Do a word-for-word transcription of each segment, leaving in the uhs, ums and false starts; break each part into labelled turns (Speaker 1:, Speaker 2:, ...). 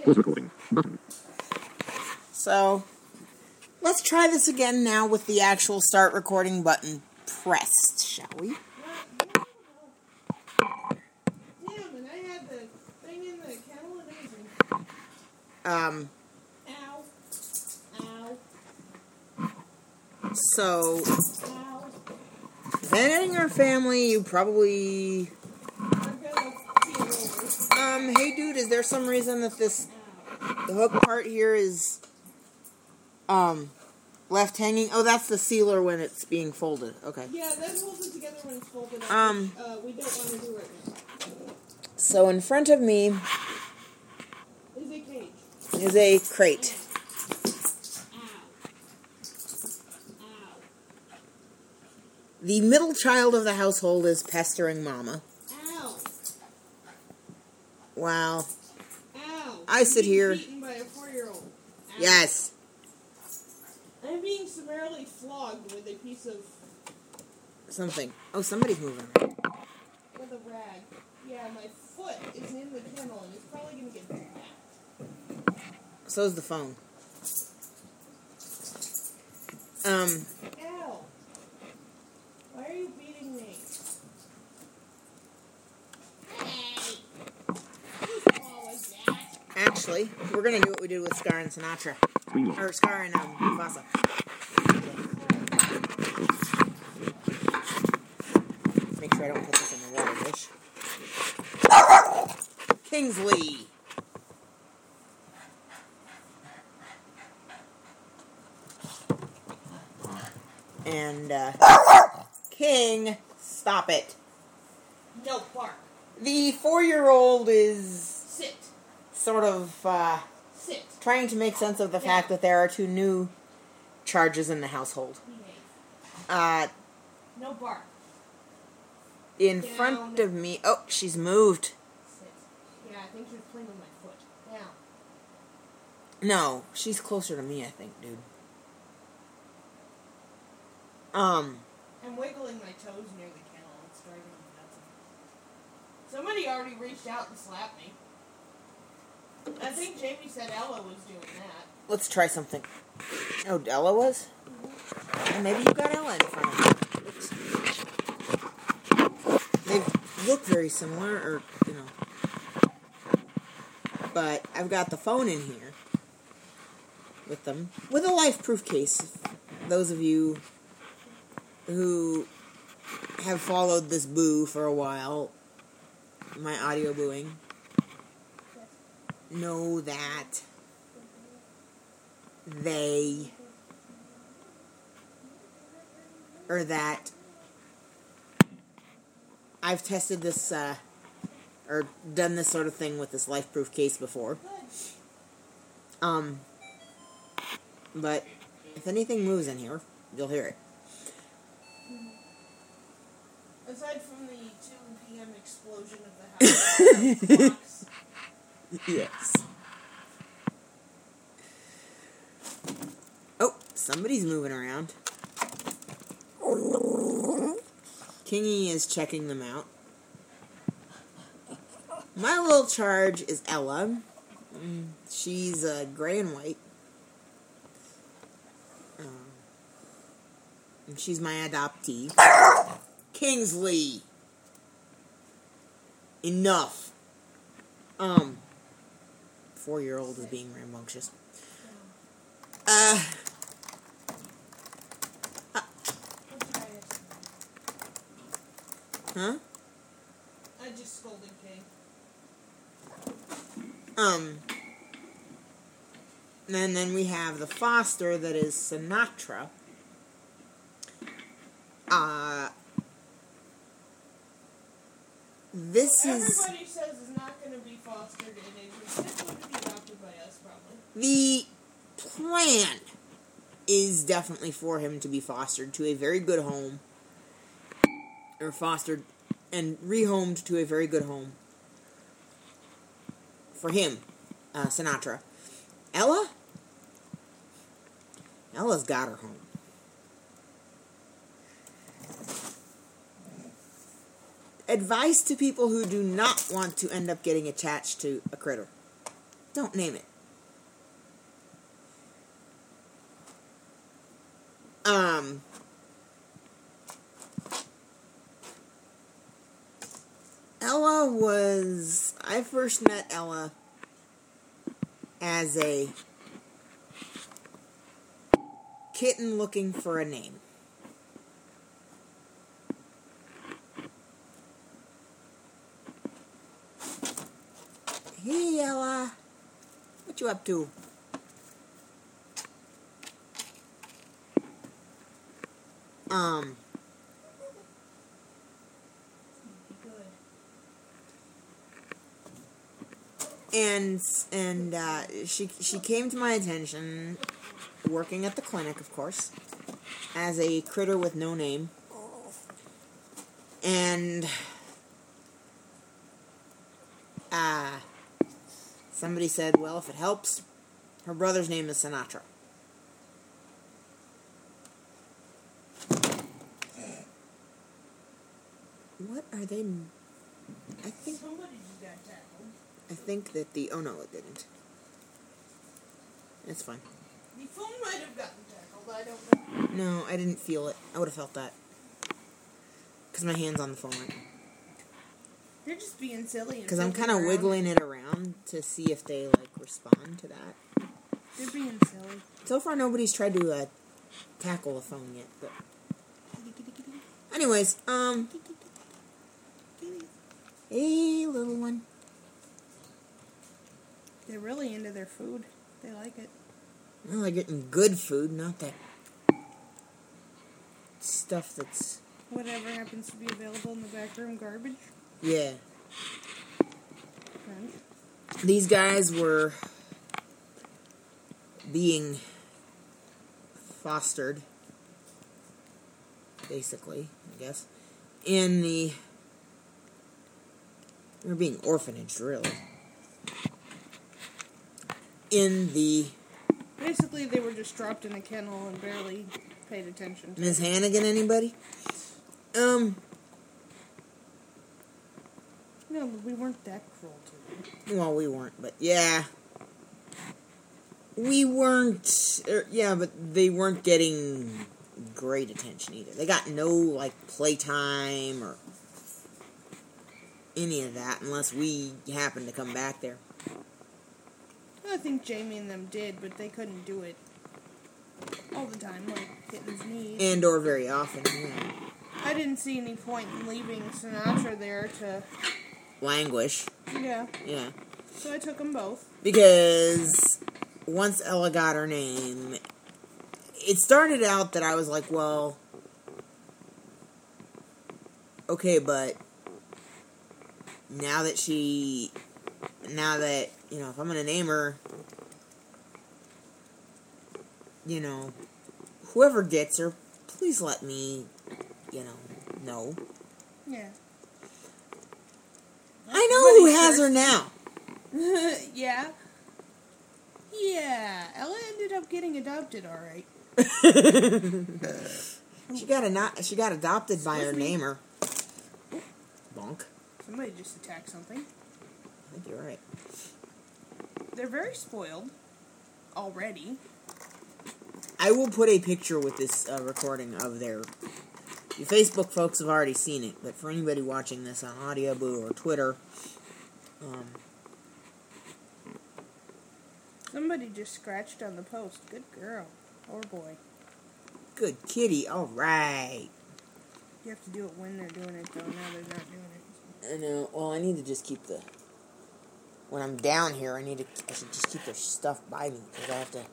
Speaker 1: Pause recording. Button.
Speaker 2: So, let's try this again now with the actual start recording button pressed, shall we?
Speaker 3: Damn, and I had the thing in the kennel and everything.
Speaker 2: Um,
Speaker 3: Ow. Ow.
Speaker 2: so,
Speaker 3: Ow.
Speaker 2: visiting our family, you probably...
Speaker 3: I'm gonna feel over.
Speaker 2: Um, hey dude, is there some reason that this, the hook part here is, um, left hanging? Oh, that's the sealer when it's being folded. Okay.
Speaker 3: Yeah, that holds it together when it's folded up.
Speaker 2: Um,
Speaker 3: which, uh, we don't want to do right now.
Speaker 2: So in front of me
Speaker 3: Is a cage.
Speaker 2: is a crate.
Speaker 3: Ow. Ow.
Speaker 2: The middle child of the household is pestering Mama.
Speaker 3: Ow.
Speaker 2: Wow.
Speaker 3: Ow.
Speaker 2: I sit
Speaker 3: I'm being
Speaker 2: here-
Speaker 3: beaten by a four-year-old. Ow.
Speaker 2: Yes.
Speaker 3: I'm being summarily flogged with a piece of...
Speaker 2: Something. Oh, somebody's moving.
Speaker 3: with a rag. Yeah, my foot is in the kennel and it's probably going to get back.
Speaker 2: So's the phone. Um,
Speaker 3: Ow. Why are you beating me? Hey. Who's all like that?
Speaker 2: actually, we're gonna do what we did with Scar and Sinatra.
Speaker 1: Screen lock.
Speaker 2: Or Scar and, um, Mufasa. Make sure I don't put this in the water dish. Kingsley! And, uh, King, stop it.
Speaker 3: No, bark.
Speaker 2: The four-year-old is
Speaker 3: Sit.
Speaker 2: sort of, uh,
Speaker 3: Sit.
Speaker 2: trying to make sense of the fact that there are two new charges in the household.
Speaker 3: Behave.
Speaker 2: Uh,
Speaker 3: No bark.
Speaker 2: in
Speaker 3: Down.
Speaker 2: front of me... Oh, she's moved.
Speaker 3: Sit. Yeah, I think she was playing with my foot. Down.
Speaker 2: No, she's closer to me, I think, dude. Um,
Speaker 3: I'm wiggling my toes near the kennel. It's driving me nuts. Somebody already reached out and slapped me. I think Jamie said Ella was doing that.
Speaker 2: let's try something. Oh, Ella was? Well, maybe you got Ella in front of you. Oops. They look very similar, or, you know. But I've got the phone in here with them. With a life-proof case. Those of you who have followed this boo for a while, my audio booing, know that they, or that I've tested this, uh, or done this sort of thing with this life-proof case before. Um, but if anything moves in here, you'll hear it.
Speaker 3: Aside from the two p.m. explosion of the house box.
Speaker 2: Yes. Oh, somebody's moving around. Kingy is checking them out. My little charge is Ella. Mm, She's uh, gray and white. Um, and she's my adoptee. Kingsley! Enough. Um, four-year-old is being rambunctious. Uh,
Speaker 3: Let's try it.
Speaker 2: huh?
Speaker 3: I just scolded Kay.
Speaker 2: Um, and then we have the foster that is Sinatra. Uh, this is...
Speaker 3: Everybody says is not going to be fostered and it was just going to be adopted by us, probably.
Speaker 2: The plan is definitely for him to be fostered to a very good home, or fostered and rehomed to a very good home for him, uh, Sinatra. Ella? Ella's got her home. Advice to people who do not want to end up getting attached to a critter. Don't name it. Um... Ella was... I first met Ella as a kitten looking for a name. Hey, Ella. What you up to? Um... And and uh, she she came to my attention, working at the clinic, of course, as a critter with no name. And uh, somebody said, well, if it helps, her brother's name is Sinatra. What are they? I think.
Speaker 3: Somebody just got tackled.
Speaker 2: I think that the... Oh, no, it didn't. It's fine.
Speaker 3: The phone might have gotten tackled, I don't know.
Speaker 2: No, I didn't feel it. I would have felt that. Because my hand's on the phone right now.
Speaker 3: They're just being silly.
Speaker 2: Because I'm kind of wiggling it around to see if they, like, respond to that.
Speaker 3: They're being silly.
Speaker 2: So far, nobody's tried to uh, tackle the phone yet, but... Anyways, um... Hey, little one.
Speaker 3: They're really into their food. They like it.
Speaker 2: Well, they're getting good food, not that stuff that's...
Speaker 3: Whatever happens to be available in the back room garbage.
Speaker 2: Yeah.
Speaker 3: Crunch.
Speaker 2: These guys were being fostered, basically, I guess, in the... They were being orphanaged, really. In the...
Speaker 3: Basically, they were just dropped in a kennel and barely paid attention to.
Speaker 2: Miss Hannigan, anybody? Um...
Speaker 3: No, we weren't that cruel to them.
Speaker 2: Well, we weren't, but yeah. We weren't... Er, yeah, but they weren't getting great attention either. They got no, like, playtime or any of that unless we happened to come back there.
Speaker 3: I think Jamie and them did, but they couldn't do it all the time, like kittens need.
Speaker 2: And or very often, yeah.
Speaker 3: I didn't see any point in leaving Sinatra there to...
Speaker 2: Languish.
Speaker 3: Yeah.
Speaker 2: Yeah.
Speaker 3: So I took them both.
Speaker 2: Because once Ella got her name, it started out that I was like, well, okay, but now that she, now that, you know, if I'm going to name her, you know, whoever gets her, please let me, you know, know.
Speaker 3: Yeah.
Speaker 2: I know who has her now.
Speaker 3: Yeah. Yeah. Ella ended up getting adopted, all right.
Speaker 2: She got a she got adopted by her
Speaker 3: Excuse me?
Speaker 2: namer. Bonk.
Speaker 3: Somebody just attacked something.
Speaker 2: I think you're right.
Speaker 3: They're very spoiled already.
Speaker 2: I will put a picture with this uh, recording of their... You Facebook folks have already seen it, but for anybody watching this on Audioboo or Twitter, um,
Speaker 3: Somebody just scratched on the post. Good girl. Or boy.
Speaker 2: good kitty, alright.
Speaker 3: You have to do it when they're doing it, though. Now they're not doing it.
Speaker 2: I know, well, I need to just keep the... When I'm down here, I need to... I should just keep their stuff by me, because I have to...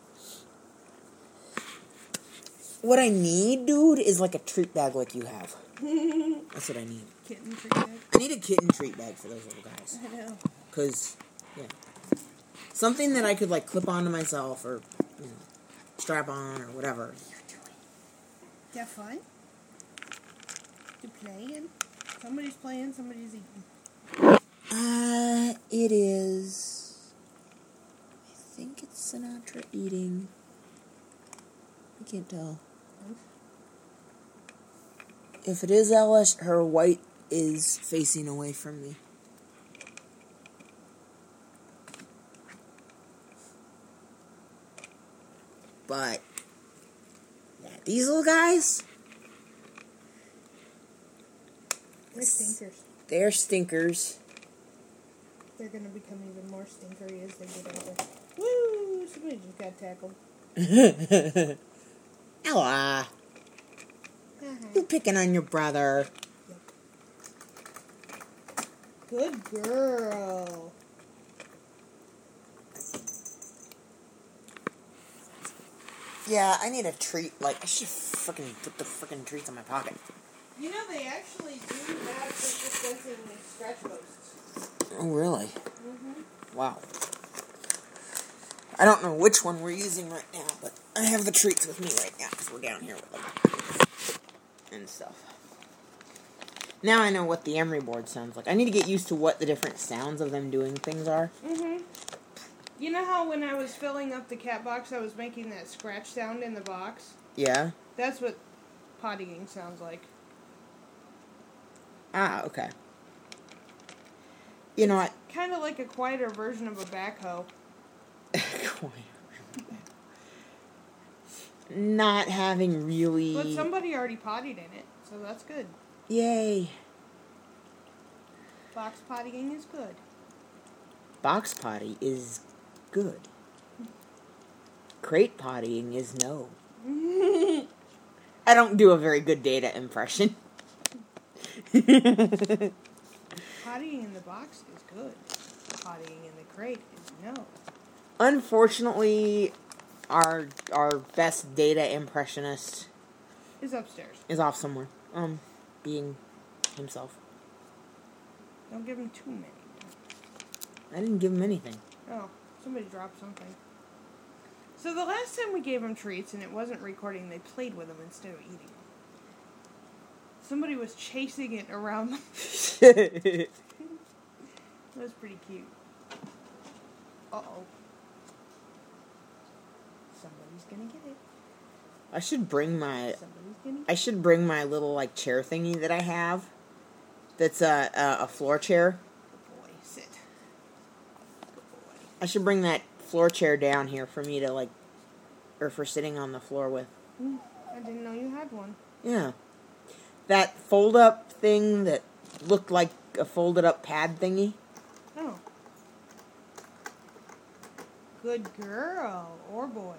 Speaker 2: What I need, dude, is like a treat bag like you have. That's what I need.
Speaker 3: Kitten treat bag?
Speaker 2: I need a kitten treat bag for those little guys.
Speaker 3: I know.
Speaker 2: Because, yeah. Something that I could, like, clip onto myself or, you know, strap on or whatever.
Speaker 3: You have fun? You playing? Somebody's playing, somebody's eating.
Speaker 2: Uh, it is... I think it's Sinatra eating. I can't tell. If it is Ella, her white is facing away from me. but yeah, these little guys,
Speaker 3: They're stinkers.
Speaker 2: they're stinkers.
Speaker 3: They're gonna become even more stinkery as they get older. Woo! Somebody just got tackled.
Speaker 2: Ella,
Speaker 3: Uh-huh.
Speaker 2: you picking on your brother.
Speaker 3: Good girl.
Speaker 2: Yeah, I need a treat. Like, I should freaking put the freaking treats in my pocket.
Speaker 3: You know, they actually do have dispensing scratch posts.
Speaker 2: Oh, really?
Speaker 3: Mm-hmm.
Speaker 2: Wow. I don't know which one we're using right now, but I have the treats with me right now because we're down here with them and stuff. Now I know what the emery board sounds like. I need to get used to what the different sounds of them doing things are.
Speaker 3: Mm-hmm. You know how when I was filling up the cat box, I was making that scratch sound in the box?
Speaker 2: Yeah?
Speaker 3: That's what pottying sounds like.
Speaker 2: Ah, okay. You know what?
Speaker 3: Kind of like a quieter version of a backhoe.
Speaker 2: Not having really...
Speaker 3: But somebody already pottied in it, so that's good.
Speaker 2: Yay.
Speaker 3: Box pottying is good.
Speaker 2: Box potty is good. Crate pottying is no. I don't do a very good Data impression.
Speaker 3: Pottying in the box is good. Pottying in the crate is no.
Speaker 2: Unfortunately, our our best Data impressionist
Speaker 3: Is upstairs.
Speaker 2: is off somewhere. Um, being himself.
Speaker 3: Don't give him too many.
Speaker 2: I didn't give him anything.
Speaker 3: Oh, somebody dropped something. So the last time we gave him treats and it wasn't recording, they played with them instead of eating them. Somebody was chasing it around them. That was pretty cute. Uh-oh. Somebody's gonna get it.
Speaker 2: I should bring my
Speaker 3: Somebody's gonna get
Speaker 2: I should bring my little like chair thingy that I have. That's a a, a floor chair.
Speaker 3: Good boy, sit. Good boy.
Speaker 2: I should bring that floor chair down here for me to like, or for sitting on the floor with.
Speaker 3: Mm, I didn't know you had one.
Speaker 2: Yeah. That fold up thing that looked like a folded up pad thingy.
Speaker 3: Oh. Good girl. Or boy.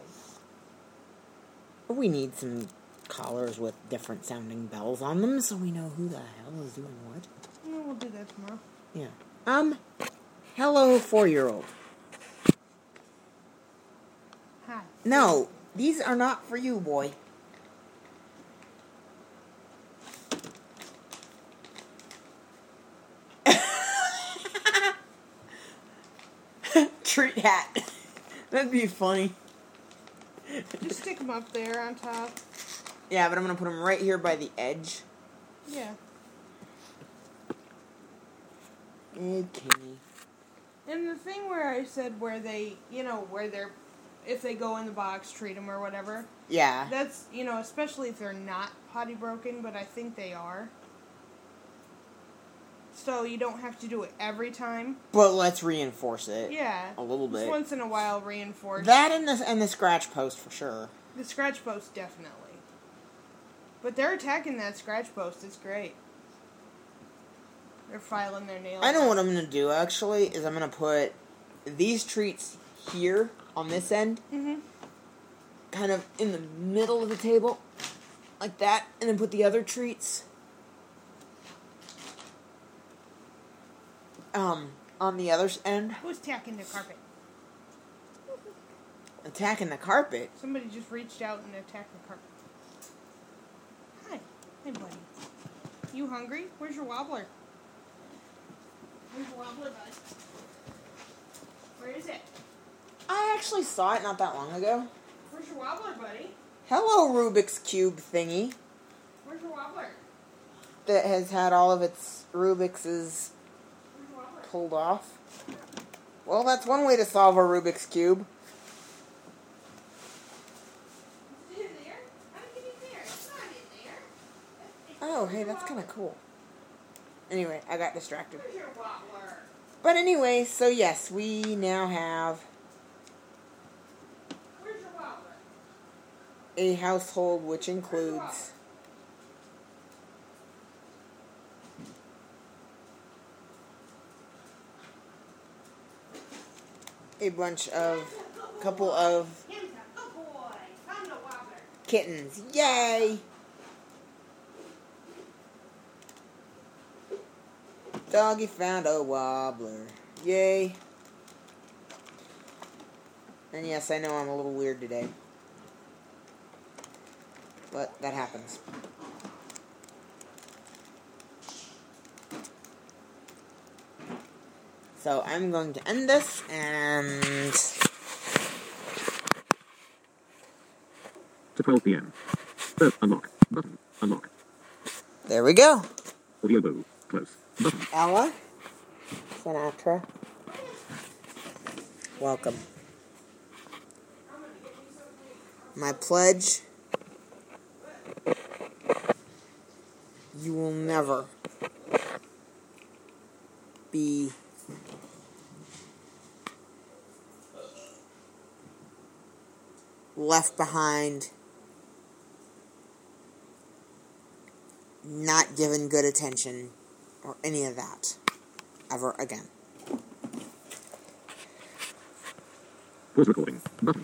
Speaker 2: We need some collars with different sounding bells on them so we know who the hell is doing what.
Speaker 3: No, we'll do that tomorrow.
Speaker 2: Yeah. Um, hello, four-year-old.
Speaker 3: Hi.
Speaker 2: No, these are not for you, boy. Treat hat. That'd be funny.
Speaker 3: Just stick them up there on top.
Speaker 2: Yeah, but I'm gonna put them right here by the edge.
Speaker 3: Yeah.
Speaker 2: Okay.
Speaker 3: And the thing where I said where they, you know, where they're, if they go in the box, treat them or whatever.
Speaker 2: Yeah.
Speaker 3: That's, you know, especially if they're not potty broken, but I think they are. So you don't have to do it every time.
Speaker 2: But let's reinforce it.
Speaker 3: Yeah.
Speaker 2: A little
Speaker 3: Just
Speaker 2: bit.
Speaker 3: once in a while reinforce.
Speaker 2: That and the and the scratch post for sure.
Speaker 3: The scratch post, definitely. But they're attacking that scratch post. It's great. They're filing their nails.
Speaker 2: I know what I'm gonna do actually is I'm gonna put these treats here on this end,
Speaker 3: Mm-hmm.
Speaker 2: kind of in the middle of the table, like that, and then put the other treats um on the other end,
Speaker 3: Who's attacking the carpet?
Speaker 2: attacking the carpet.
Speaker 3: Somebody just reached out and attacked the carpet. Hi. Hey, buddy. You hungry? Where's your wobbler? Where's your wobbler, bud? Where is it?
Speaker 2: I actually saw it not that long ago.
Speaker 3: Where's your wobbler, buddy?
Speaker 2: Hello, Rubik's Cube thingy
Speaker 3: Where's your wobbler?
Speaker 2: that has had all of its Rubik's
Speaker 3: Where's your wobbler?
Speaker 2: pulled off. Well, that's one way to solve a Rubik's Cube.
Speaker 3: Is it in there? How did it get in there? It's not in there. It's
Speaker 2: Oh, hey,
Speaker 3: where's your
Speaker 2: that's kind of
Speaker 3: wobbler?
Speaker 2: cool. Anyway, I got distracted.
Speaker 3: Where's your wobbler?
Speaker 2: But anyway, so yes, we now have
Speaker 3: Where's your wobbler?
Speaker 2: a household which includes a bunch of, couple of kittens. Yay! Doggy found a wobbler. Yay. And yes, I know I'm a little weird today. But that happens. So I'm going to end this and...
Speaker 1: To twelve p.m. Uh, unlock. Button. Unlock.
Speaker 2: There we go.
Speaker 1: Audio bow. Close. Button.
Speaker 2: Ella Sinatra. Welcome. My pledge. You will never be left behind, not given good attention, or any of that, ever again.
Speaker 1: Pause recording. Button.